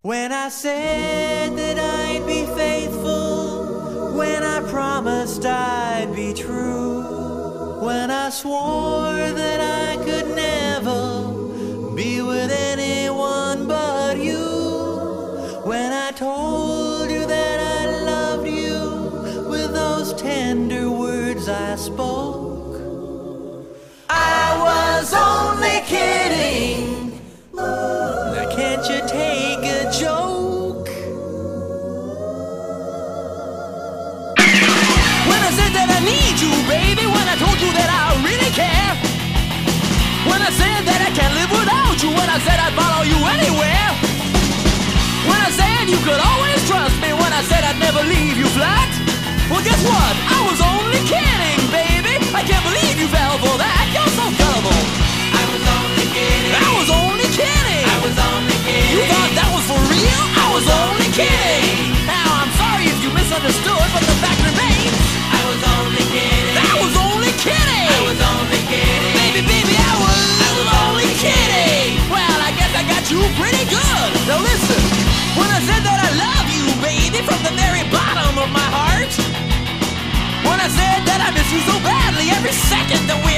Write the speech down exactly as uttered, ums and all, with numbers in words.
When I said that I'd be faithful, when I promised I'd be true, when I swore that I could never be with anyone but you, when I told you that I loved you with those tender words I spoke, I was only kidding. Now can't you take a joke? When I said that I need you, baby, when I told you that I really care, when I said that I can't live without you, when I said I'd follow you anywhere, when I said you could always trust me, when I said I'd never leave you flat, well guess what? I was only kidding, baby. I can't believe you fell for that. You're so gullible. I was only kidding. I was only kidding. I was only kidding. You thought that was for real? I was only kidding. Now I'm sorry if you misunderstood, but the fact remains, I was only kidding. I was only kidding. I was only kidding. Baby, baby, I was, I was only kidding. Well, I guess I got you pretty good. Now listen, when I said that I love you, baby, from the very bottom of my heart, when I said that I miss you so badly every second that we